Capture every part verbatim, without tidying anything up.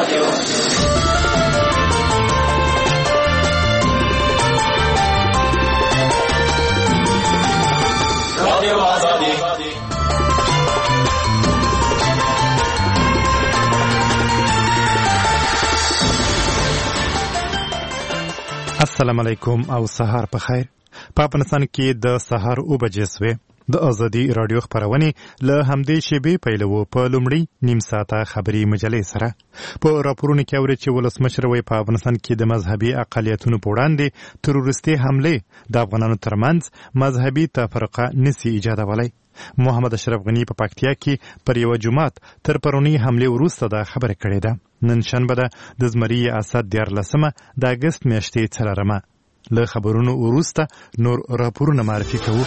السلام علیکم او سهار په خیر. په افغانستان کې د سهار او بجې سوې د ازادي رادیو خبرونه له همدې شیبې پیلوو. په لومړی نیم ساعته خبري مجلې سره په راپورونو کې اوري چې ولسمشر وایي په افغانستان کې د مذهبي اقلیتونو په وړاندې تروریستي حمله د افغانانو ترمنځ مذهبي تفرقه نسی ایجادولی. محمد اشرف غنی په پکتیا کې پر یو جماعت تر پرونی حمله وروسته دا خبره کړې ده. نن شنبه ده د زمری اسد دیارلسمه د اګست میاشتې څلورمه. له خبرونو وروسته نور راپورونه معرفي کوو.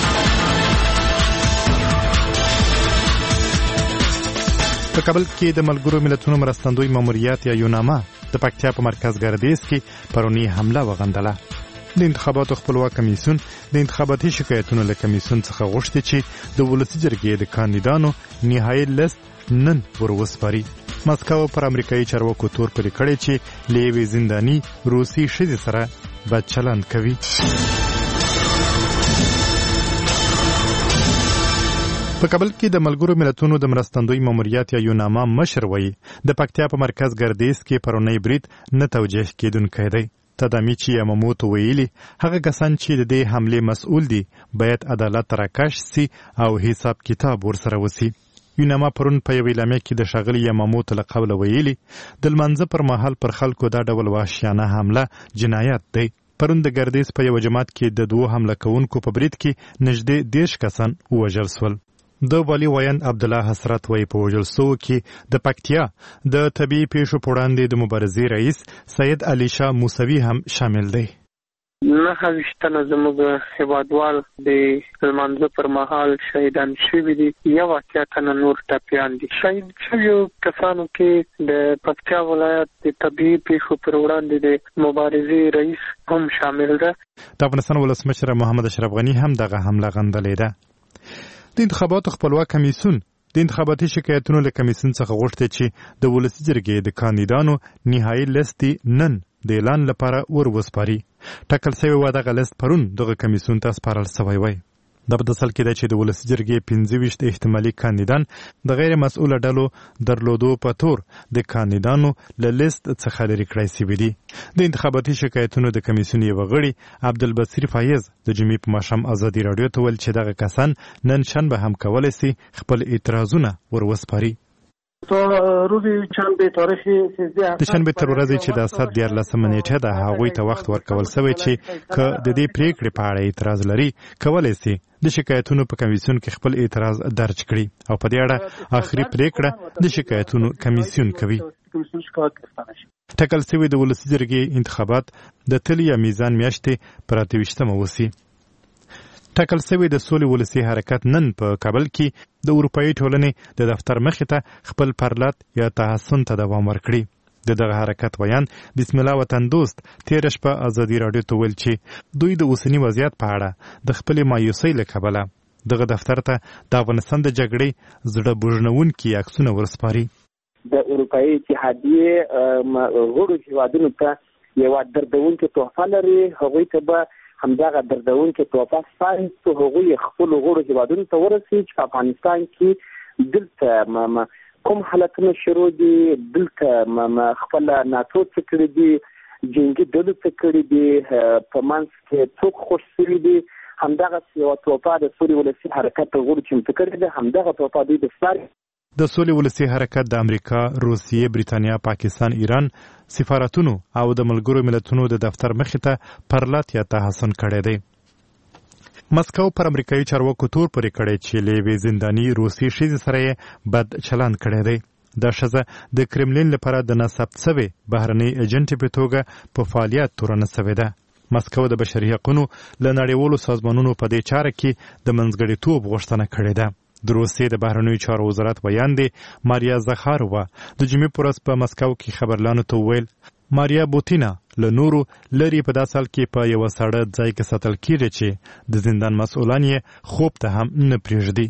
په کابل کې د ملګرو ملتونو مرستندوی ماموریت یا یوناما د پکتیا په مرکز ګردیز کې پرونی حمله وغندله. د انتخاباتو خپلواک کمیسیون د انتخاباتي شکایتونو له کمیسیون څخه غوښتي چې د ولسي جرګې د کاندیدانو نهایي لیست نن وروسپاري. مسکو پر امریکایي چارواکو تور پرې کړی چې له یوې زنداني روسي ښځې سره بد چلند کوي. په کابل کې د ملګرو ملتونو د مرستندوی ماموریت یا یوناما مشر وایي د پکتیا په مرکز ګردیز کې پرونی برید نه توجیه کېدونکی دی. تدامیچی یاماموتو ویلي هغه کسان چې د دې حمله مسؤل دي باید عدالت راکش سي او حساب کتاب ورسره وسی. یوناما پرون په یوې اعلامیه کې د ښاغلي یاماموتو له قوله ویلي د لمانځه پر مهال پر خلکو دا ډول وحشیانه حمله جنایت دی. پرون د ګردیز په یو جماعت کې د دوو حمله کوونکو په برید کې نږدې دېرش کسان ووژل سول. د والي ویاند عبدالله حسرت وایي په وژل سوو کې د پکتیا د طبیعي پیښو په وړاندې د مبارزې رئیس سید علی شاه موسوي هم شامل دی. نهه ویشت تنه زموږ هیوادوال د لمانځه پر مهال شهیدان شوي دي. یو اتیا تنه نور ټپیان دي. شهید شویو کسانو کې د پکتیا ولایت د طبیعي پیښو پر وړاندې د مبارزې رئیس هم شامل ده. د افغانستان ولسمشر محمد اشرف غنی هم دغه حمله غندلې ده. د انتخاباتو خپلواک کمیسیون د انتخاباتي شکایتونو له کمیسیون څخه غوښتي چې د ولسي جرګې د کاندیدانو نهایي لیست نن د اعلان لپاره ور وسپاري. ټاکل شوی و دغه لیست پرون دغه کمیسیون ته سپارل شوی وای. د په اصل کې د چې د ولسي جرګې پنځه ویشت احتمالي کاندیدان د غیر مسؤله ډلو درلودو په تور د کاندیدانو له لیست څخه لرې کړای شوي دي. د انتخاباتي شکایتونو د کمیسیون یو غړي عبدالبصیر فایز د جمعې په ماښام ازادي راډیو ته ویل چې دغه کسان نن شنبه هم کولی شي خپل اعتراضونه ور وسپاري. تا روز شنبه تاریخ سیزده د شنبه تر ورځې چې د اسد دیارلسمه نیټه ده هغوی ته وخت ورکول شوی چې که د دې پریکړې په اړه اعتراض لري کولی شي د شکایتونو په کمیسیون کې خپل اعتراض درج کړي او په دې اړه آخري پریکړه د شکایتونو کمیسیون کوي. ټاکل شوي د ولسي جرګې انتخابات د تلې یا میزان میاشتې پر اته ویشتمه وسي. ټاکل شوی د سولې ولسي حرکت نن په کابل کې د اروپایي ټولنې د دفتر مخې ته خپل پرلط یا تحسن ته دوام ورکړي. د دغه حرکت ویان بسم الله وطن دوست تېره شپه ازادي راډیو ته ویل چې دوی د اوسني وضعیت په اړه د خپلې مایوسۍ له کبله دغه دفتر ته د افغانستان د جګړې زړه بوژنونکي عکسونه ورسپاري. د اروپایي اتحادیې غړو هېوادونو ته یوه دردونکې تحفه لري. هغوی ته به همدغه دردونکې تحفه سپاري چې هغوی خپلو غړو هېوادونو ته ورسوي چې په افغانستان کې دلته کوم حالتونه شروع دي، دلته خپله ناتو څه کړي دي، جنګي ډلو څه کړي دي، په منځ کې څوک خوښ شوي دي. همدغسې یوه تحفه د سولې ولسي حرکت غړو چمتو کړې ده. همدغه تحفه دوی د سپاري. د سولې ولسي حرکت د امریکا، روسیې، بریتانیا، پاکستان، ایران سفارتونو او د ملګرو ملتونو د دفتر مخې ته پرلط یا تحسن کړی دی. مسکو پر امریکایي چارواکو تور پرې کړی چې له یوې زنداني روسي ښځې سره یې بد چلند کړی دی. دا ښځه د کرملین لپاره د ناثبت شوې بهرنۍ ایجنټې په توګه په فعالیت تورنه شوې ده. مسکو د بشري حقونو له نړیوالو سازمانونو په دې چاره کې د منځګړیتوب غوښتنه کړې ده. د روسیې د بهرنیو چارو وزارت بیان دی ماریا زخارووا د جمعې په ورځ په مسکو کې خبرلانو ته وویل ماریا بوتینا له نورو لري په داسې حال کې په یوه ساړه ځای کې ساتل کېږي چې د زندان مسؤلان یې خوب ته هم نه پرېږدي.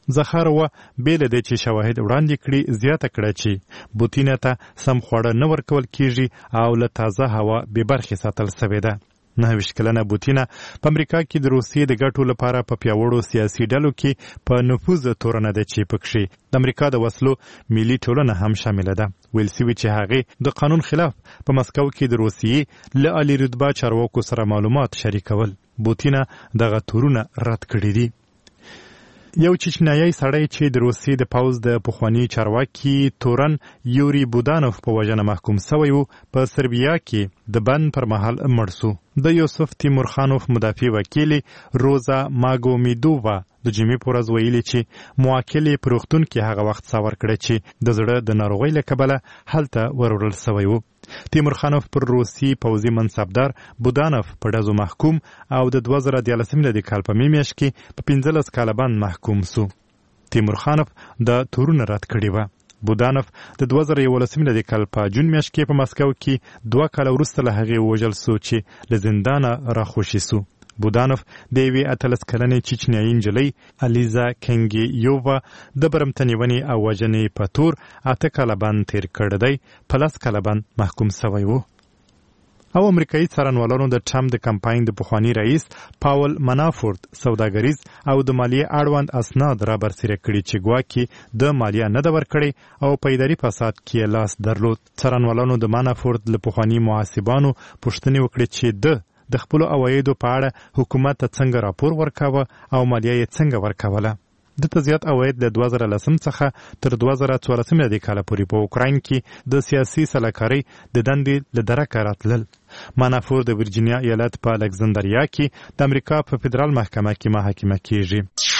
زخاروا بیل د چې شواهد وړاندې کړي زیاته کړه چې بوتینه ته سم خواړه نه ورکول کیږي او له تازه هوا بې برخې ساتل سوې ده. نهه ویشت کلنه بوتینه په امریکا کې د روسیې د ګټو لپاره په پیاوړو سیاسي ډلو کې په نفوذ تورنه ده چې پکښې د امریکا د وسلو ملي ټولنه هم شامله ده. ویل سوي چې هغې د قانون خلاف په مسکو کې د روسیې له عالي رتبه چارواکو سره معلومات شریکول. بوتینه دغه تورونه رد کړي دي. یو چچنیایي سړی چې د روسیې د پوځ د پخواني چارواکي تورن یوري بودانوف په وژنه محکوم سوی و په سربیا کې د بند پر مهال مړ سو. د یوسف تیمورخانوف مدافع وکیل روزا ماګومیدووا د جمعې په ورځ ویلي چې موکل په روغتون کې هغه وخت څاور کړی چې د زړه د ناروغۍ له کبله هلته وروړل سوی و. تیمورخانوف پر روسي پوځي منصبدار بودانوف په ډزو محکوم او د دوه زره دیارلسم میلادي کال په مې میاشت کې په پنځلس کاله باندې محکوم سو. تیمورخانوف د تورونه رد کړي وه. بودانوف د دوه زره یولسم میلادي کال په جون میاشت کې په مسکو کې دوه کاله وروسته له هغې ووژل سو چې له زندانه راخوشي سو. بودانوف د یوې اتلس کلنې چچنیایي نجلۍ الیزا کنګیووا د برمتنیونې او وژنې په تور اته کاله باندې تیر کړی دی، په لس کاله باندې محکوم سوی و. او امریکایي څارنوالانو د ټرمپ د کمپاین د پخواني رئیس پاول منافورت سوداګریز او د مالیې اړوند اسناد را برسېره کړي چې ګواکې د مالیه نه ده ورکړې او په اداري فساد کې لاس درلود. څارنوالانو د منافورت له پخواني محاسبانو پوښتنې وکړې چې د د خپلو عوایدو په اړه حکومت ته څنګه راپور ورکاوه او مالیه یې څنګه ورکوله. دته زیات عواید له دوه زره لسم څخه تر دوه زره څوارلسم میلادي کاله پورې په اوکراین کې د سیاسي سلاکارۍ د دندې له درکه راتلل. مانافور د ورجینیا ایالت په الکسندریا کې د امریکا په فدرال محکمه کې محاکمه کیږي.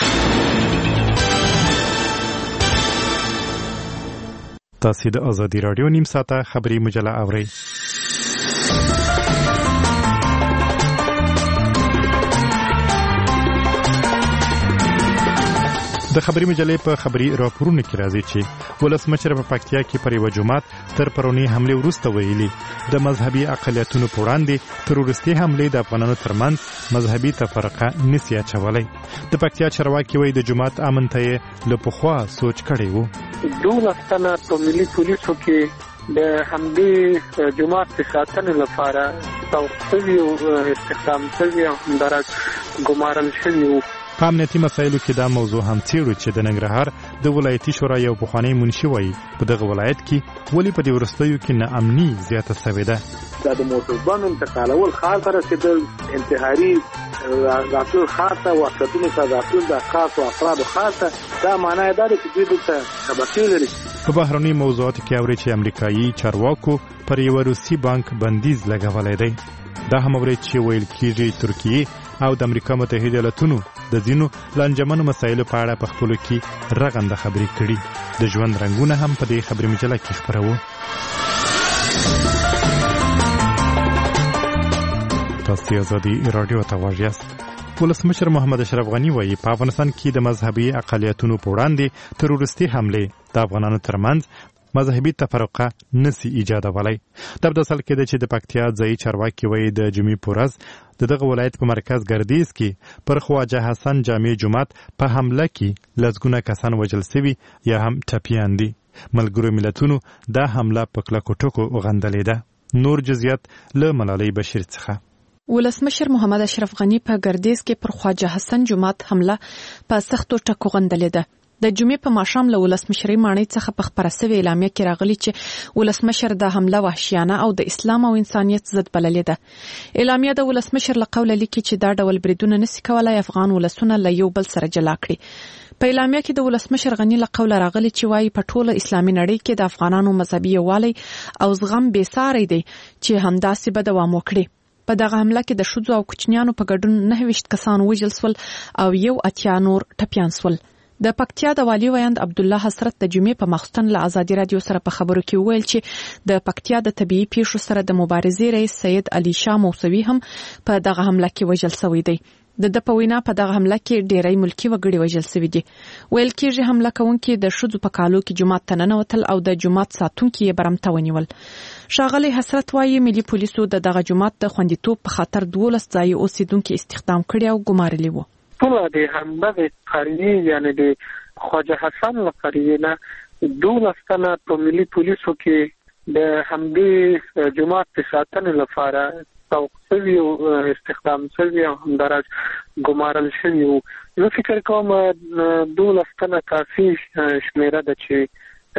تاسو د ازادي راډیو نیم ساعته خبري مجله اورئ. د خبري مجلې په خبري راپورونو کې راځي چې ولسمشر په پکتیا کې پر یو جماعت تر پرونی حمله وروسته ویلي د مذهبي اقلیتونو په وړاندې تروریستي حمله د افغانانو ترمنځ مذهبي تفرقه نسی اچولی. د پکتیا چارواکي وایي د جماعت امن ته له پخوا سوچ کړی و. دولس تنه په ملي پولیسو کې د همدې جماعت د ساتنې لپاره توقفي او استخدام شوي او همدارس ګمارل شوي وو. په امنیتي مسایلو کې دا موضوع هم څیړو چې د ننګرهار د ولایتي شورا یو پخوانی منشي وایي په دغه ولایت کې ولې په دې وروستیو کې ناامني زیاته سوې ده. دا د موټربانو انتقالول ښار ته رسېدل، انتحاري راتلل ښار ته، وحشتونو ته راتلل د خاصو افرادو ښار ته، دا معنی یې دا ده چې دوی دلته طبقې لري. په بهرني موضوعاتو کې اوري چې امریکایي چارواکو پر یو روسي بانک بندیز لګولی دی. دا هم اوري چې ویل کېږي ترکیې او د امریکا متحده ایالاتونو د ځینو لانجمنو مسایلو په اړه په خپلو کې رغنده خبرې کړي. د ژوند رنګونه هم په دې خبري مجله کې خپروو. تاسو ازادي راډیو ته غوږ یاست. ولسمشر محمد اشرف غنی وایي په افغانستان کې د مذهبي اقلیتونو په وړاندې تروریستي حمله د افغانانو ترمنځ مذهبي تفرقه نسی ایجادولی. د ابداصل کې د چې د پکتیا ځایي چارواکي وایي د جمعې په ورځ د دغه ولایت په مرکز ګردیز کې پر خواجه حسن جامع جومات په حمله کې لسګونه کسان وژل سوي یا هم ټپیان دي. ملګرو ملتونو دا حمله په کلکو ټکو وغندلې ده. نور جزئیات له ملالۍ بشیر څخه. ولسمشر محمد اشرف غنی په ګردیز کې پر خواجه حسن جومات حمله په سختو ټکو غندلې ده. د جمعې په ماښام له ولسمشرۍ ماڼۍ څخه په خپره سوې اعلامیه کې راغلي چې ولسمشر دا حمله وحشیانه او د اسلام او انسانیت ضد بللې ده. اعلامیه د ولسمشر له قوله لیکي چې دا ډول بریدونه نسی کولای افغان ولسونه له یو بل سره جلا کړي. په اعلامیه کې د ولسمشر غنی له قوله راغلي چې وایي په ټوله اسلامي نړۍ کې د افغانانو مذهبي یووالی او زغم بې ساری دی چې همداسې به دوام وکړي. په دغه حمله کې د ښځو او کوچنیانو په ګډون نهه ویشت کسان وژل سول او یو اتیا نور ټپیان سول. د پکتیا د والي ویاند عبدالله حسرت د جمعې په ماخستن له ازادي رادیو سره په خبرو کې وویل چې د پکتیا د طبيعي پیښو سره د مبارزې رئیس سید علي شاه موسوي هم په دغه حمله کې وژل شوی دی. د د په وینا په دغه حمله کې ډېری ملکی وګړي وژل شوي دي. ویل کېږي حمله کوونکي د ښځو په کالو کې جومات ته ننوتل او د جومات ساتونکي یې برمته ونیول. ښاغلی حسرت وایي ملي پولیسو د دغه جومات د خوندیتوب په خاطر دولس ځایي اوسیدونکي استخدام کړي او ګمارلي وو. ټول د همدغه قرنی یعنی د خواجه حسن لقریه نه دولس تنه په ملي پولیسو کې د همدې جماعت د ساتنې لپاره توقفي او استخدام شوی او همدارس ګمارل شوی او زه فکر کوم دولس تنه کافي شمیره ده چې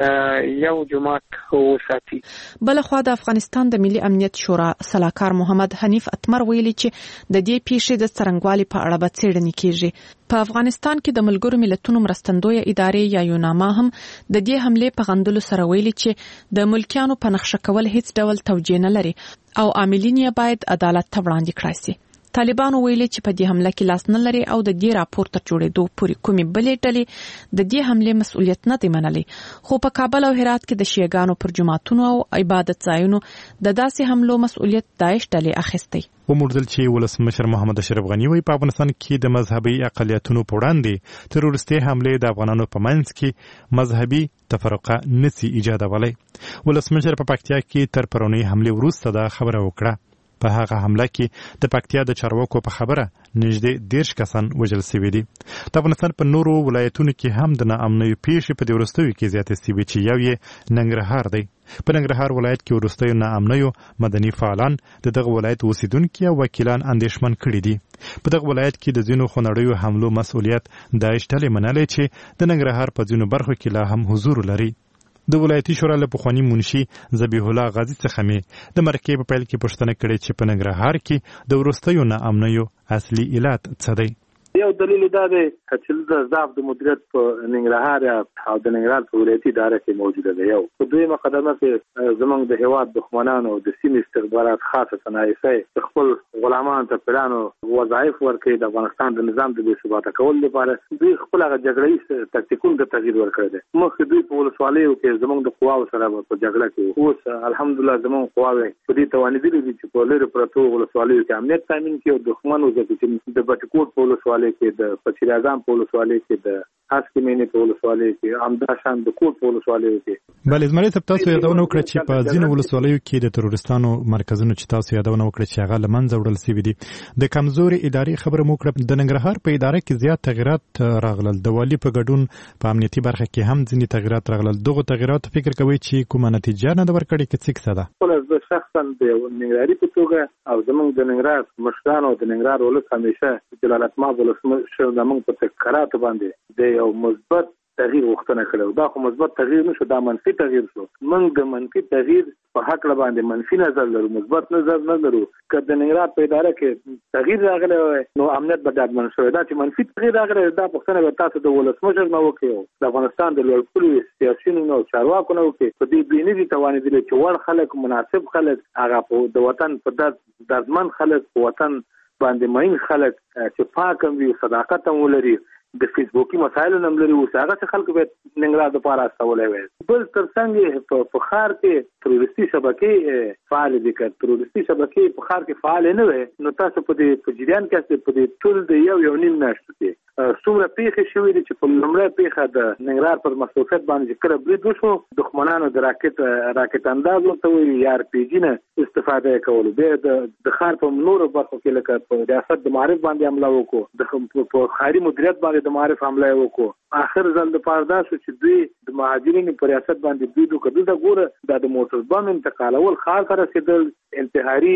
یو جماعت وساتي. بل خو د افغانستان د ملي امنیت شورا سلاکار محمد حنیف اتمر ویلي چې د دې پیښې د څرنګوالي په اړه به څېړنې کیږي. په افغانستان کې د ملګرو ملتونو مرستندویه ادارې یا یوناما هم د دې حمله په غندلو سره ویلي چې د ملکیانو په نقشه کول هیڅ ډول توجیه نه لري او عاملین یې باید عدالت ته وړاندې کړای شي. طالبانو ویلي چې په دې حمله کې لاس نه لري او د دې راپور تر جوړېدو پورې کومې بلې ډلې د دې حمله مسؤلیت نه دی منلی. خو په کابل او هرات کې د شیعاګانو پر جماعتونو او عبادت ځایونو د داسې حملو مسؤلیت داعش ډلې اخیستی. وموردل چې ولسمشر محمد اشرف غنی وی په افغانستان کې د مذهبي اقلیتونو په وړاندې تروریستي حمله د افغانانو په منځ کې مذهبي تفرقه نسی ایجادولی. ولسمشر په پکتیا کې تر پرونی حمله وروسته دا خبره وکړه. په هغه حمله کې د پکتیا د چارواکو په خبره نږدې دیرش کسان وژل شوي دي. د افغانستان په نورو ولایتونو کې هم د ناامنیو پیښې په دې وروستیو کې زیاتې شوي چې یو یې ننګرهار دی. په ننګرهار ولایت کې وروستیو ناامنیو مدني فعالان د دغه ولایت اوسیدونکي او وکیلان اندېښمن کړي دي. په دغه ولایت کې د ځینو خونړیو حملو مسؤلیت داعش ډلې منلی چې د ننګرهار په ځینو برخو کې لا هم حضور لري. د ولایتي شورا له پخواني منشي ذبیح الله غازي څخه مې د مرکې په پیل کې پوښتنه کړې چې په ننګرهار کې د وروستیو ناامنیو اصلي علت څه دی. یو دلیل دا دی چې د ضعف د مدیریت په ننګرهار او د ننګرهار په ولایتي اداره کې موجوده ده. یو په دویمه قدمه کې زموږ د هیواد دښمنانو د سیمې استخبارات خاصه صنایع خپل غلامان ته پلانو وظایف ورکړي د افغانستان د نظام د بې ثباته کولو لپاره دوی خپل هغه جګړهیز تکتیکونو ته تغییر ورکړی دی. مخکې دوی په ولسوالیو کې زموږ د قواو سره په جګړه کې اوس الحمدلله زموږ قواوې په دې توانېدلي دي چې په لرې پرتو ولسوالیو کې امنیت تامین کړي او دښمن وځپي چې د بټکوټ په ولسوالۍ کې د پچیر اعظم په ولسوالۍ کې د هسکې مینې په ولسوالۍ کې همداشان د کوټ په ولسوالیو کې. بله زمري صاحب تاسو یادونه وکړه چې په ځینو ولسوالیو کې د تروریستانو مرکزونو چې تاسو یادونه وکړه چې هغه له منځه وړل شوي دي. د کمزوري ادارې خبره مو وکړه. د ننګرهار په اداره کې زیات تغیرات راغلل. د والي په ګډون په امنیتي برخه کې هم ځینې تغیرات راغلل. دغه تغیرات فکر کوي چې کومه نتیجه نه ده ورکړې کې څه کیسه ده؟ خپل د شخصا د ننګرهاري په توګه او زموږ د ننګرهار مشرانو د ننګرهار ولس همیشه جلال اتمام ولسمشر زموږ په تکرارات باندې د یو مثبت تغییر وختنه کړو. دا خو مثبت تغییر نشو، دا منفي تغییر شو. موږ د منفي تغییر په حق له باندې منفي نظر لرو، مثبت نظر نه لرو. که د ننګرهار په اداره کې تغییر راغلی نو امنیت به ډاډمن شوی. دا چې منفي تغییر راغلی دا پوښتنه به تاسو د ولسمشر نه وکړئ، د افغانستان د لوړپوړو سیاسیونو او چارواکو نه وکړئ. په دې دوی نه دي توانېدلي چې وړ خلک، مناسب خلک، هغه د وطن په درد دردمن خلک، په وطن باندې مین خلک چې پاک هم وي، صداقت هم ولري، د فیسبوکي مسایلو نم لري، اوس هغه څه خلک به ننګرهار دپاره استولی وی. بل تر څنګ په ښار کې تروریستي شبکې فعالې دي. که تروریستي شبکې په ښار کې فعالې نه وي نو تاسو په دې په جریان کې په دې ټول د یو یو نیم میاشتو کې څومره پیښې شوې دي چې په لومړۍ پیښه د ننګرهار پر مصروفیت باندې کله برید وشو، دښمنانو د راکټ راکټ انداز ورته وایي یا ار پي جي نه استفاده یې کولو. بیا د ښار په نورو برخو کې لکه په ریاست د معارف باندې حمله وکړو، په ښاري مدیریت باندې د معارف حمله یې وکړو. آخر ځل دپاره دا شو چې دوی د مهاجرینو په ریاست باندې برید وکړ. دلته ګوره دا د موټر بم انتقالول، ښار ته رسېدل، انتحاري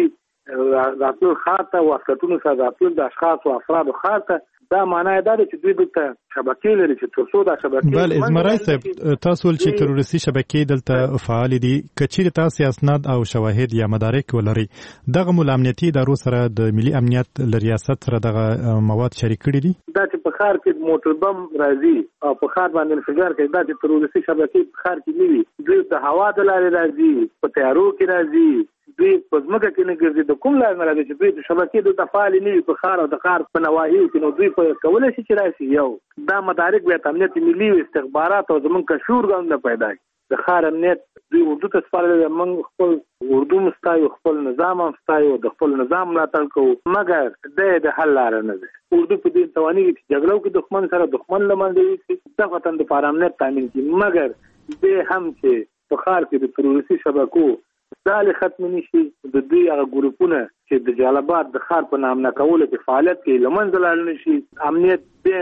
راتلل ښار ته، واسکټونو سره راتلل د اشخاصو افرادو ښار ته، دا معنی دا ده چې دوی دلته شبکې لري چې تر څو دا شبکې. بل ازمرای صاحب تاسو ول چې تروریستي شبکې دلته فعال دي، کچېرې تاسو اسناد او شواهد یا مدارک ولري، دغه مول امنیتي ادارو سره د ملي امنیت ل ریاست سره دغه مواد شریک کړي دي؟ دا چې په ښار کې موټر بم راځي او په ښار باندې انفجار کوي، دا چې تروریستي شبکې په ښار کې نه وي. دوی د هوا د لارې راځي، په تیارو کې راځي، دوی په ځمکه کې نه ګرځي. د کوم لار نه راځي چې دوی د شبکې دلته فعالې نه وي په ښار او د ښار په نواحیو کې، نو دوی په کولی شي چې راشي. یو دا مدارک بیا امنیت ملي استخبارات او زمونږ کشور ګاونډ پیدا کړي. د ښار امنیت دوی اردو ته سپارلی دی. موږ خپل اردو هم ستایو، خپل نظام هم ستایو، د خپل نظام ملاتړ کوو، مګر دی د حل لاره نه دی. اردو په دې توانېږي چې جګړه وکړي دښمن سره، دښمن له منځه یوسي، د وطن دپاره امنیت تامین کړي، مګر دی هم چې په ښار کې د تروریستي شبکو دالې ختم نشي. د دوی هغه ګروپونه چې د جلال آباد د ښار په نامه کولو کې فعالیت کوي له منځه لاړ نشي. امنیت دیم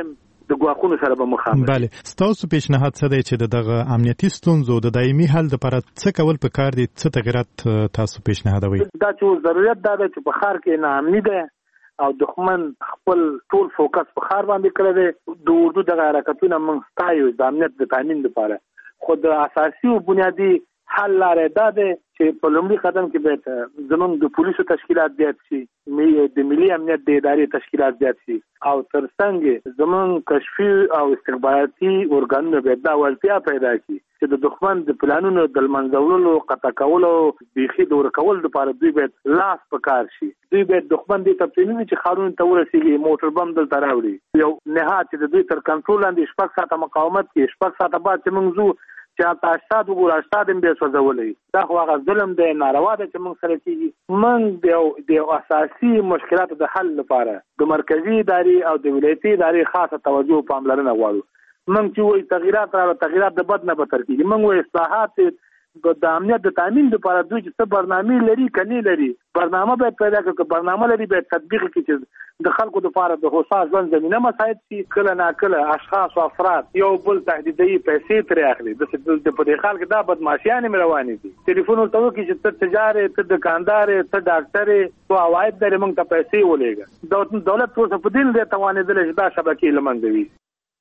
د ګواښونو سره به مخامخ. بله، ستاسو پیشنهاد څه دی چې دغه امنیتي ستونزو د دایمي حل لپاره څه کول پکار دي؟ څه تغیرات تاسو پیشنهادوي؟ دا چې ضرورت دا دی چې په ښار کې ناامني ده او دښمن خپل ټول فوکس په ښار باندې کړی دی. د اردو دغه حرکتونه موږ ستایو د امنیت د تامین لپاره، خو د اساسي او بنیادي حل لارې دا دی چې په لومړي قدم کې باید زموږ د پولیسو تشکیلات زیات شي، د ملي امنیت د ادارې تشکیلات زیات شي، او ترڅنګ زموږ کشفي او استخباراتي ارګانونه باید دا وړتیا پیدا کړي چې د دښمن د پلانونو د لمنځولو، قطع کولو، بیخي د ورکولو لپاره دوی باید لاس په کار شي. دوی باید دښمن دې ته پرېنږدي چې ښارونو ته ورسېږي، موټر بم دلته راوړي، یو نهاد چې د دوی تر کنټرول لاندې شپږ ساعته مقاومت کوي، شپږ ساعته بعد چې موږ ځو چې هلته اشتاد وګورو، اشتاد هم بیا سوځولی. دا خو هغه ظلم دی، ناروا ده چې موږ سره کېږي. موږ د یو اساسي مشکلاتو د حل لپاره د مرکزي ادارې او د ولایتي ادارې خاصه توجه او پاملرنه غواړو. موږ چې وایي تغییرات راوړه، تغییرات د بد نه بدتر کېږي. موږ وایي اصلاحات د امنیت د تامین لپاره دوی چې څه برنامې لري که نه لري، برنامه باید پیدا کړي. که برنامه لري باید تطبیق کړي چې د خلکو لپاره د هوسا ژوند زمینه مساعد شي. کله ناکله اشخاص او افراد یو بل تهدیدوي، پیسې ترې اخلي. د په دې حال کې دا بدمعشیانې مې روانې دي. ټلیفون ورته وکړي چې ته تجار یې، ته دکاندار یې، ته ډاکټر یې، تو عواید لرې، موږ ته پیسې ولېږه. دولت اوس په دې نه دی توانېدلی چې دا شبکې له منځه وي.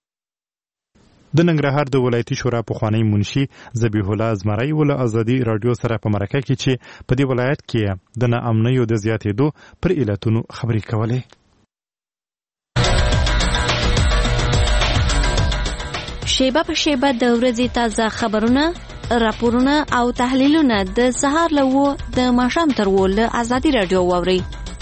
د ننګرهار د ولایتي شورا پخوانی منشي ذبیح الله زمری ول ازادي رادیو سره په مرکه کې چې په دې ولایت کې د ناامنیو د زیاتېدو پر علتونو خبرې کولې. شیبه په شیبه د ورځې تازه خبرونه، راپورونه او تحلیلونه د سهار له وو د ماښام تر وو له ازادي رادیو واورئ.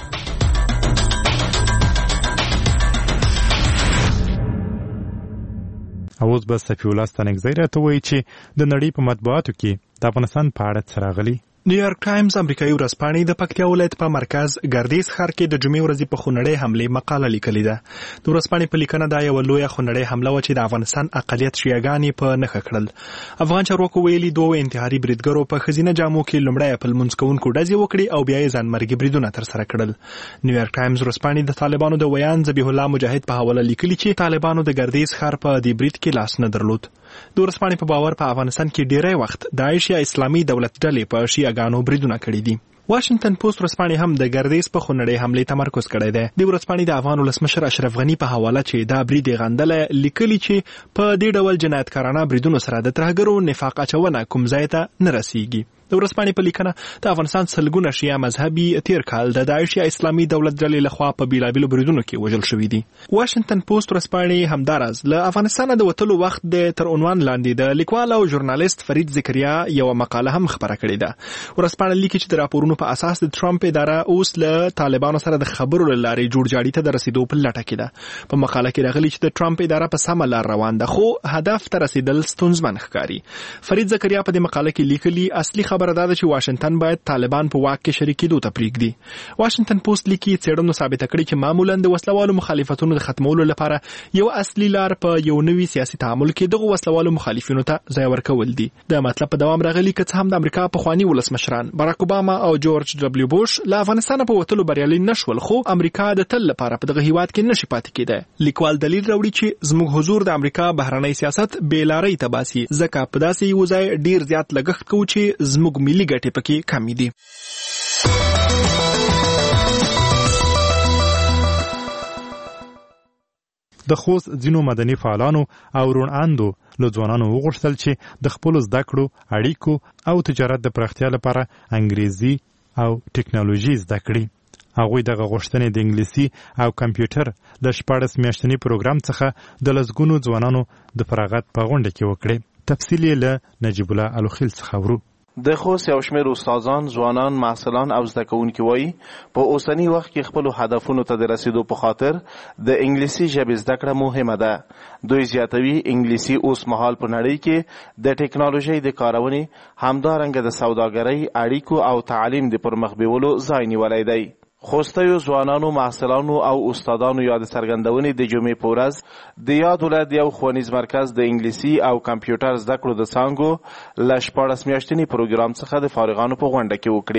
اوس به صفی الله ستانکزی راته وایي چې د نړۍ په مطبوعاتو کې د افغانستان په اړه څه راغلي. نیویارک ټایمز امریکایي ورځپاڼې د پکتیا ولایت په مرکز ګردیز ښار کې د جمعې ورځې په خونړۍ حملې مقاله لیکلې ده. د ورځپاڼې په لیکنه دا یوه لویه خونړۍ حمله وه چې د افغانستان اقلیت شیعهګان په نښه کړل. افغان چارواکو ویلي دوه انتحاري بریدګرو په ښځینه جامو کې لومړی په لمونځ کوونکو ډزې وکړې او بیا یې ځانمرګي بریدونه ترسره کړل. نیویارک ټایمز ورځپاڼې د طالبانو د ویان ذبیح الله مجاهد په حواله لیکلي چې طالبانو د ګردیز ښار په دې برید کې لاس نه درلود. د ورځپاڼې په باور په افغانستان کې ډیری وخت داعش یا اسلامي دولت ډلې په شیعهګانو بریدونه کړي دي. واشنگټن پوسټ ورځپاڼې هم د ګردیز په خونړۍ حملې تمرکز کړی دی. د ورځپاڼې د افغان ولسمشر اشرف غني په حواله چې دا برید یې غندلی، لیکلي چې په دې ډول جنایتکارانه بریدونو سره د ترهګرو نفاق اچونه کوم ځای ته نه رسیږي. د ورځپاڼې په لیکنه د افغانستان سلګونه شیعه مذهبي تیر کال د داعش یا اسلامي دولت ډلې لخوا په بیلابیلو بریدونو کې وژل شوي دي. واشنگټن پوسټ ورځپاڼې همداراز له افغانستانه د وتلو وخت د تر عنوان لاندې د لیکوال او ژورنالیست فرید ذکریا یوه مقاله هم خپره کړې ده. ورځپاڼه لیکي چې د راپورونو په اساس د ټرمپ اداره اوس له طالبانو سره د خبرو له لارې جوړجاړي ته د رسیدو په لټه کې ده. په مقاله کې راغلي چې د ټرمپ اداره په سمه لار روان ده، خو هدف ته رسیدل ستونزمن ښکاري. فرید ذکریا په دې مقاله کې لیکلي اصلي خبره دا ده چې واشنگټن باید طالبان په واک کې شریکېدو ته پرېږدي. واشنگټن پوسټ لیکي څېړنو ثابته کړې چې معمولا د وسلوالو مخالفتونو د ختمولو لپاره یو اصلي لار په یو نوي سیاسي تعامل کې دغه وسلوالو مخالفینو ته ځای ورکول دي. د مطلب په دوام راغلي که څه هم د امریکا پخواني ولسمشران باراک اوباما او جورج ډبلیو بوش له افغانستانه په وتلو بریالي نشول، خو امریکا د تل لپاره په دغه هیواد کې نشي پاتې کېدی. لیکوال دلیل راوړي چې زموږ حضور د امریکا بهرنی سیاست بې لارۍ ته باسي، ځکه په داسې یو ځای ډیر زیات لګښت کوو چې زموږ ملي ګټې پکې کمې دي. د خوست ځینو مدني فعالانو او روڼاندو له ځوانانو وغوښتل چې د خپلو زده کړو، اړیکو او تجارت د پراختیا لپاره انګریزي او ټکنالوژي زده کړي. هغوی دغه غوښتنې د انګلیسي او کمپیوټر د شپاړس میاشتني پروګرام څخه د لسګونو ځوانانو د فراغت په غونډه کې وکړې. تفصیل یې له نجیب الله الوخیل څخه ورو. د خوست یو شمېر استادان، ځوانان، محصلان او زده کوونکي وایي په اوسني وخت کې خپلو هدفونو ته د رسیدو په خاطر د انګلیسي ژبې زده کړه مهمه ده. دوی زیاتوي انګلیسي اوس مهال په نړۍ کې د ټکنالوژۍ د کارونې، همدارنګه د سوداګرۍ، اړیکو او تعلیم د پرمخ بیولو ځای نیولی دی. خوستیو ځوانانو، محصلانو او استادانو یاد څرګندونې د جمعې په ورځ د یاد ولایت یو ښوونیز مرکز د انګلیسي او کمپیوټر زده کړو د څانګو له شپاړس میاشتني پروګرام څخه د فارغانو په غونډه کې وکړې.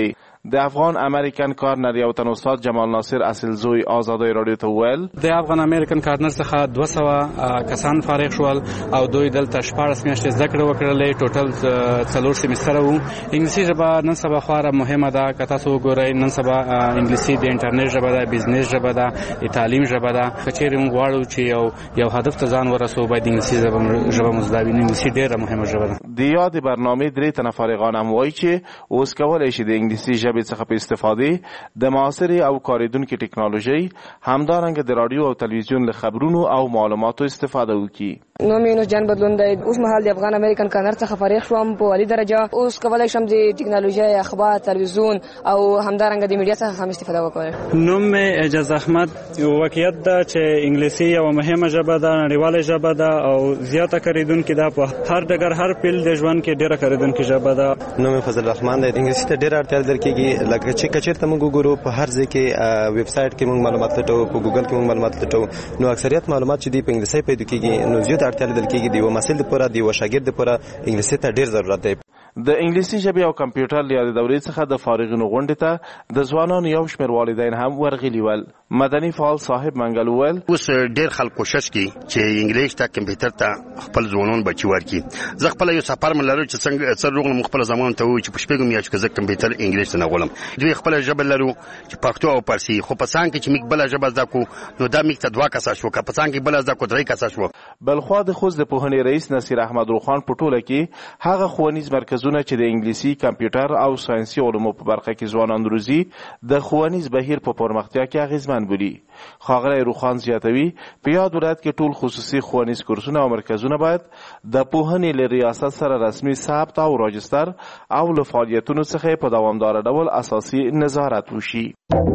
د افغان امریکن کارنر یو تن استاد جمال ناصر اصلزوی آزادۍ رادیو ته وویل د افغان امریکن کارنر څخه دوه سوه کسان فارغ شول او دوی دلته شپاړس میاشتې زده کړه وکړلې. ټوټل څلور سیمستره وو. انګلیسي ژبه نن سبا خورا مهمه ده. که تاسو وګورئ نن سبا انګلیسي د انټرنیټ ژبه ده، بزنس ژبه ده، د تعلیم ژبه ده. که چیرې موږ غواړو چې یو یو هدف ته ځان ورسوو باید انګلیسي ژبه مو زده وي. انګلیسي ډېره مهمه ژبه ده. د یادې برنامې درې تنه فارغان هم وایي چې اوس کولی شي د انګلیسي ژبې څخه په استفادې د معاصرې او کارېدونکې ټکنالوژۍ همدارنګه د رادیو او تلویزیون له خبرونو او معلوماتو استفاده وکړي. نوم یې نو جان بدلون دی. اوس مهال د افغان امریکن کارنر څخه فارغ شوم په عالی درجه. اوس کولی شم د ټکنالوژۍ، اخبار، تلویزیون او همدارنګه د میډیا څخه هم استفاده وکړم. نوم مې اعجاز احمد. واقعیت ده چې انګلیسي یو مهمه ژبه ده، نړیواله ژبه ده او زیاته کارېدونکې ده. په هر ډګر هر پیل د ژوند کې ډېره کارېدونکې ژبه ده. نوم مې فضل الرحمن دی. انګلیسي ته ډېره اړتیا لیدل کېږي. لکه چې که چېرته موږ وګورو په هر ځای کې ویب سایټ کې موږ معلومات لټوو، په ګوګل کې موږ معلومات لټوو، نو اکثریت معلومات چې دي په انګلیسي پیدا کېږي. نو زیاته اړتیا لیدل کېږي د یو محصل لپاره، د یو شاګرد لپاره انګلیسي ته ډېر ضرورت دی. د انګلیسي ژبې او کمپیوټر له یادې دورې څخه د فارغینو غونډې ته د ځوانانو یو شمېر والدین هم ورغلي ول. مدني فعال صاحب منګل وویل اوس ډېر خلک کوشش کوي چې انګلیش ته کمپیوټر ته خپل ځوانان بچي ورکړي. زه خپله یو سفر مې لرو چې څنګه څه روغلم خپله زمانو ته ووایي چې په شپږو میاشتو کې زه کمپیوټر انګلیش ته نه غولم. دوی خپله ژبه لرو چې پښتو او فارسي، خو په څانګ کې چې موږ بله ژبه زده کړو نو دا موږ ته دوه کسه شو، که په څانګ کې بله زده کړو درې کسه شو. بلخوا د خوست د پوهنې رئیس نصیر احمد روخان په ټوله کې هغه ښوونیز مرکزونه چې د انګلیسي، کمپیوټر او ساینسي علومو په برخه کې ځوانان روزي د ښوونیز بهیر په پرمختیا کې اغیزمن بولي. ښاغلی روخان زیاتوي په یاد ولایت کې ټول خصوصي ښوونیز کورسونه او مرکزونه باید د پوهنې له ریاست سره رسمي ثبت او راجستر او له فعالیتونو څخه په دوامداره ډول اساسي نظارت وشي.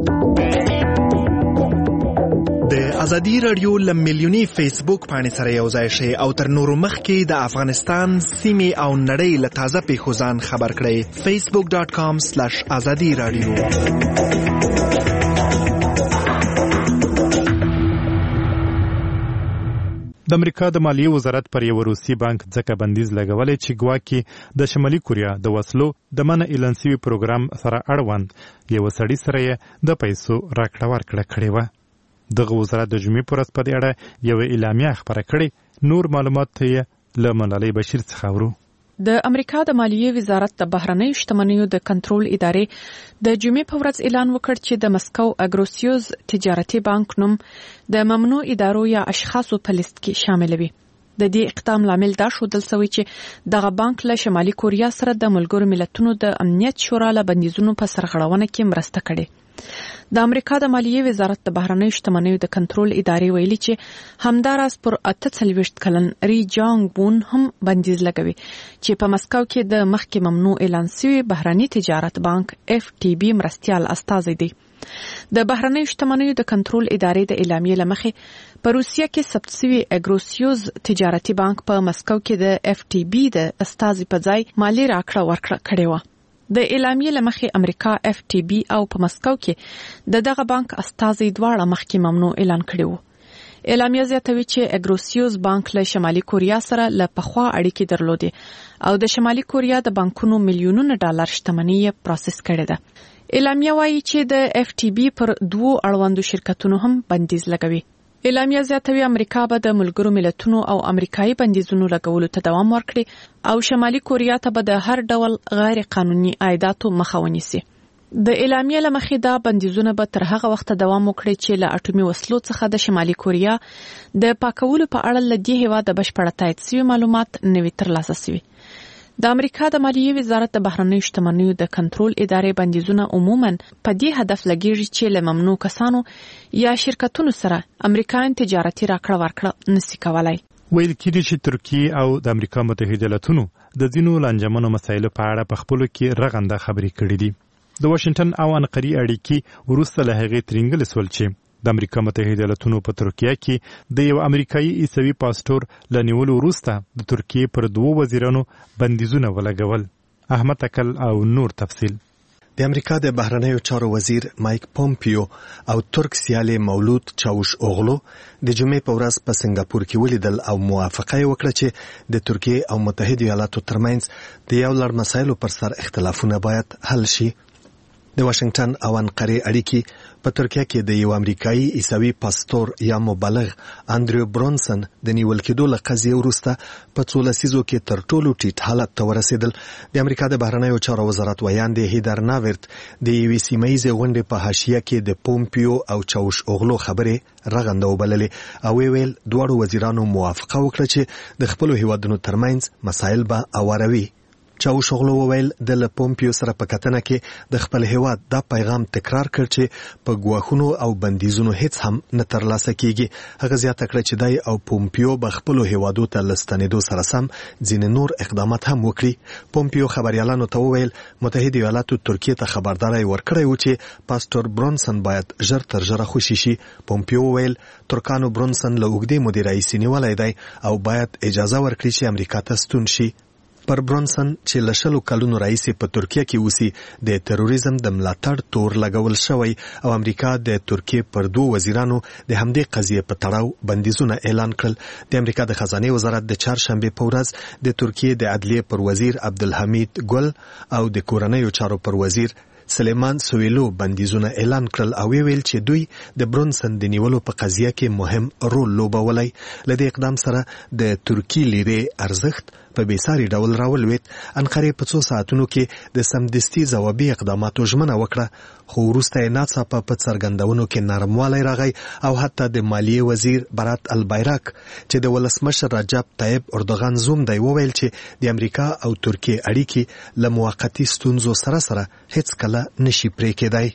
د ازادي رادیو له میلیوني فیسبوک پاڼې سره یو ځای شئ او تر نورو مخکې د افغانستان سیمې او نړۍ له تازه پیښو ځان خبر کړئ. فیسبوک ډاټ کام سلیش ازادي رادیو. د امریکا د مالیې وزارت پر یو روسي بانک ځکه بندیز لګولې چې ګواکې د شمالي کوریا د وسلو د منع اعلان شوي پروګرام سره اړوند یو سړي سره یې د پیسو راکړه ورکړه کړې وه. دغه وزارت د جمعې په ورځ په دې اړه یوه اعلامیه خپره کړې. نور معلومات یې له ملالۍ بشیر څخه اورو. د امریکا د مالیې وزارت د بهرنیو شتمنیو د کنټرول ادارې د جمعې په ورځ اعلان وکړ چې د مسکو اګروسیوز تجارتي بانک نوم د ممنوع ادارو یا اشخاصو په لیست کې شاملوي. د دې اقدام لامل دا ښودل شوی چې دغه بانک له شمالي کوریا سره د ملګرو ملتونو د امنیت شورا له بندیزونو په سرغړونه کې مرسته کړې. د امریکا د مالیې وزارت د بهرنیو شتمنیو د کنټرول ادارې ویلي چې همداراز پر اته څلوېښت کلن ری جانګ بون هم بندیز لګوي چې په مسکو کې د مخکې ممنوع اعلان شوي بهرني تجارت بانک اف ټي بي مرستیال استازی دی. د بهرنیو شتمنیو د کنټرول ادارې د اعلامیې له مخې په روسیه کې ثبت شوي اګروسیوز تجارتي بانک په مسکو کې د اف ټي بي د استازي په ځای مالی راکړه ورکړه کړې وه. د اعلامیې له مخې امریکا اف ټي بي او په مسکو کې د دغه بانک استازي دواړه مخکې ممنوع اعلان کړي وو. اعلامیه زیاتوي چې اګروسیوز بانک له شمالي کوریا سره له پخوا اړیکې درلودې او د شمالي کوریا د بانکونو میلیونونه ډالر شتمني یې پروسس کړې ده. اعلامیه وایي چې د اف ټي بي پر دوو اړوندو شرکتونو هم بندیز لګوي. اعلامیه زیاتوي امریکا به د ملګرو ملتونو او امریکایي بندیزونو لګولو ته دوام ورکړي او شمالي کوریا ته به د هر ډول غیر قانوني عایداتو مخه ونیسي. د اعلامیې له مخې دا بندیزونه به تر هغه وخته دوام وکړي چې له اټومي وسلو څخه د شمالي کوریا د پاکولو په اړه له دې هېواده بشپړه تایید شوي معلومات نوي ترلاسه شوي. د امریکا د مالیې وزارت د بهرنیو شتمنیو د کنټرول ادارې بندیزونه عموماً په دې هدف لګیږي چې له ممنوع کسانو یا شرکتونو سره امریکایان تجارتي راکړه ورکړه نشي کولای. ویل کېږي چې ترکیه او د امریکا متحده ایالاتونو د ځینو لانجمنو مسایلو په اړه په خپلو کې رغنده خبرې کړې دي. د واشنگټن او انقرې اړیکې وروسته له هغې ترینګل سول چې د امریکا متحده ایالاتونو په ترکیه کې د یو امریکایي عیسوي پاسټور له نیولو وروسته د ترکیه پر دوو وزیرانو بندیزونه ولګول. احمد اکل او نور تفصیل. د امریکا د بهرنیو چارو وزیر مایک پومپیو او ترک سیالي مولود چاوش اوغلو د جمعې په ورځ په سنگاپور کې ولیدل او موافقه وکړه چې د ترکیه او متحده ایالاتو ترمنځ د یو لړ مسایلو پر سر اختلافونه باید حل شي. د واشنگټن او انقرې اړیکې په ترکیه کې د یو امریکایي عیسوي پاستور یا مبلغ اندریو برونسن د نیول کېدو له قضیې وروسته په څو لسیزو کې تر ټولو ټیټ حالت ته ورسېدل. د امریکا د بهرنیو چارو وزارت ویاندې هیدر ناورت د یوې سیمه ییزې غونډې په حاشیه کې د پومپیو او چاوش اوغلو خبرې رغنده وبللې او ویل دواړو وزیرانو موافقه وکړه چې د خپلو هیوادونو ترمنځ مسایل به هواروي. چاوش اوغلو وویل د له پومپیو سره په کتنه کې د خپل هیواد دا پیغام تکرار کړ چې په ګواښونو او بندیزونو هیڅ هم نه ترلاسه کیږي. هغه زیاته کړه چې دی او پومپیو به خپلو هیوادو ته له ستنېدو سره سم ځینې نور اقدامات هم وکړي. پومپیو خبریالانو ته وویل متحده ایالاتو ترکیې ته خبرداری ورکړی و چې پاستور برونسن باید ژر تر ژره خوشي شي. پومپیو وویل ترکانو برونسن له اوږدې مودې راهیسې نیولی دی او باید اجازه ورکړي چې امریکا ته ستون شي. پر برونسن چې له شلو کلونو راهیسې په ترکیه کې اوسي د تروریزم د ملاتړ تور لګول شوی او امریکا د ترکیې پر دوه وزیرانو د همدې قضیې په تړاو بندیزونه اعلان کړل. د امریکا د خزانه وزارت د چهارشنبه په ورځ د ترکیې د عدلیې پر وزیر عبدالحمید ګل او د کورنیو چارو پر وزیر سلیمان سویلو بندیزونه اعلان کړل او ویل چې دوی د برونسن د نیولو په قضیه کې مهم رول لوبولی. له دې اقدام سره د ترکی لیرې ارزښت په بیساري ډول راولوید. انقرې په څو ساعتونو کې د سمدستي ځوابي اقداماتو ژمنه وکړه خو وروسته یې ناڅاپه په څرګندونو کې نرموالی راغی او حتی د مالیې وزیر برات البیراک چې د ولسمشر رجب طیب اردوغان زوم دی وویل چې د امریکا او ترکیې اړیکې له موقتي ستونزو سره سره هیڅ کله نشي پرې کېدای.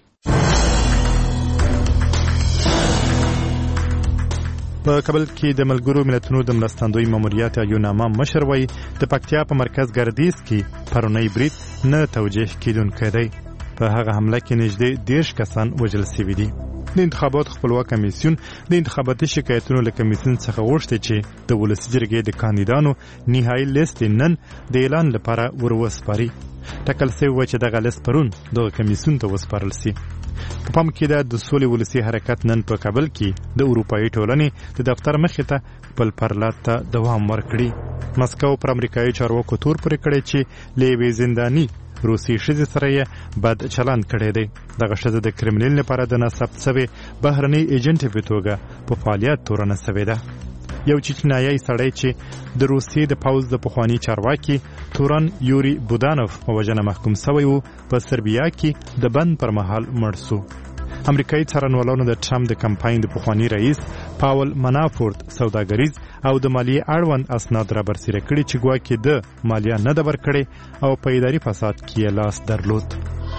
په کابل کې د ملګرو ملتونو د مرستندوی ماموریت یوناما مشر وایي د پکتیا په مرکز ګردیز کې پرونی برید نه توجیه کیدونکی دی. په هغه حمله کې نږدې دیرش کسان وژل شوي دي. د انتخاباتو خپلواک کمیسیون د انتخاباتي شکایتونو له کمیسیون څخه غوښتي چې د ولسي جرګې د کاندیدانو نهایي لیست نن د اعلان لپاره وروسپاري. ټاکل شوی و چې دغه لیست پرون دغه کمیسیون ته وسپارل شي. په پام کې ده د سولې ولسي حرکت نن په کابل کې د اروپایي ټولنې د دفتر مخې ته خپل پرلات ته دوام ورکړي. مسکو پر امریکایي چارواکو تور پورې کړی چې له یوې زنداني روسي ښځې سره یې بد چلند کړی دی. دغه ښځه د کرملین لپاره د ناثبت شوې بهرنۍ ایجنټې په توګه په فعالیت تورنه شوې ده. یو چچنایي سړی چې د روسیې د پوځ د پخواني چارواکي تورن یوري بودانوف په وژنه محکوم شوی و په سربیا کې د بند پر مهال مړ شو. امریکایي څارنوالانو د ټرمپ د کمپاین د پخواني رئیس پاول منافورت سوداګریز او د مالیې اړوند اسناد را برسېره کړي چې ګواکې د مالیه نه ده ورکړې او په اداري فساد کې یې لاس درلود.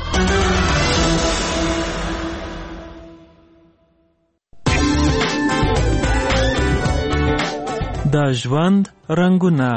د ژوند رنګونه.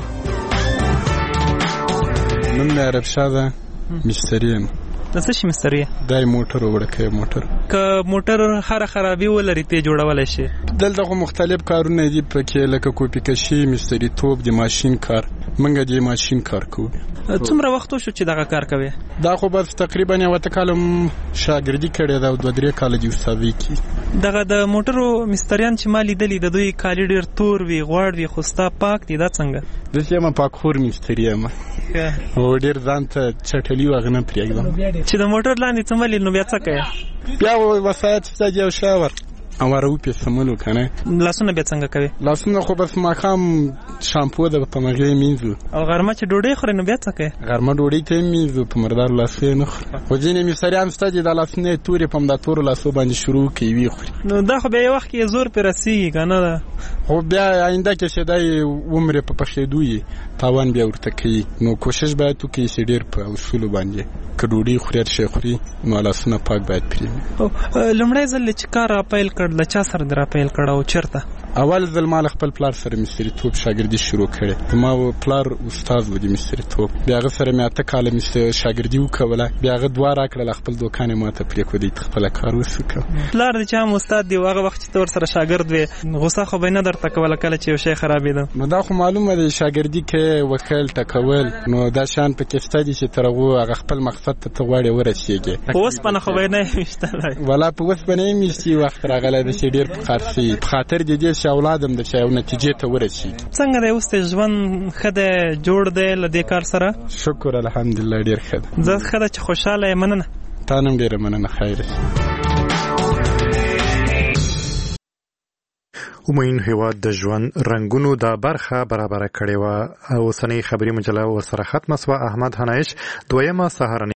نوم مې عرب شاه ده، مشتری یم. د څه شي مستری؟ دای موټر وړکې موټر. که موټر هر خرابي ولري ته جوړولای شي. دلته خو مختلف کارونه دي پکې لکه کوپی کشي، مستری توپ، د ماشين کار. منګه د ماشين کار کوو. څومره وخت شو چې دغه کار کوي؟ دا خو بس تقریبا یو تکالم شاګردي کړې دا دوه درې کال دی استادي کی. دغه د موټرو مستریان چې مالي دلی د دوی کالی ډیر تور وی غوړ وی خوستا پاک دي دا څنګه؟ د سیمه پاک خور مستری یم. او ډیر ځان ته چټلی وغنه پریږدم. چې د موټر لاندې څملې نو بیا څه کوي؟ بیا وسایت څه یو شاور امر او په سملو کنه. لاسونه بیا څنګه کوي؟ لاسونه خو بس ماخام شامپو د په مغه مینځو. او غرمه چې ډوډۍ خوري نو بیا څه کوي؟ غرمه ډوډۍ ته مینځو په مردار لاسونه نه خوري. خو ځینې مستریان ستاسو د لاسونه توري په مدا تور لاسو باندې شروع کوي خوري. نو دا خو به یو وخت کې زور پر رسیږي کنه. خو بیا آینده کې شه دای عمر په پخېدوي تاوان بیا ورته کوي. نو کوشش باید تو کې سي ډیر په اصول باندې کډوډي خوري شي خوري نو لاسونه پاک باید پرې. او لمړی ځل چې کار اپیل کړ د چا سره در اپیل کړه او چرته؟ اول ځل مال خپل پلار سره مستری توپ شاګردي شروع کړه. ما و پلار استاد و د مستری توپ. بیا غ سره مې اته کال مستری شاګردي وکوله. بیا غ دوه راکړه خپل دوکان ما ته پرې کو دي خپل کار وسکه. پلار د چا استاد دی هغه وخت چې تور سره شاګرد وي غوسه خو به نه درته کوله کله چې یو شی خرابېده. نو دا خو معلومه ده شاګردي کې وکیل ټکول نو دا شان په کې ستدي چې ترغه هغه خپل مقصد ته غواړي ورسیږي. اوس په نه خو به نه مشتلای ولا په اوس باندې مشتي وخت راغله د شي ډیر په خاصي په خاطر د دې چې اولادم د شاو نتیجې ته ورسیږي. څنګه دی اوس ژوند خده جوړ دی ل دې کار سره؟ شکر الحمدلله ډیر ښه. زه خده چې خوشاله یم. مننه. تانم ډیره مننه. خیر. ومین هیواد د ژوند رنگونو دا برخه برابر کړې و. اوسنۍ خبري مجله ورسره ختمه سوه. احمد هنایش دویمه سهارنۍ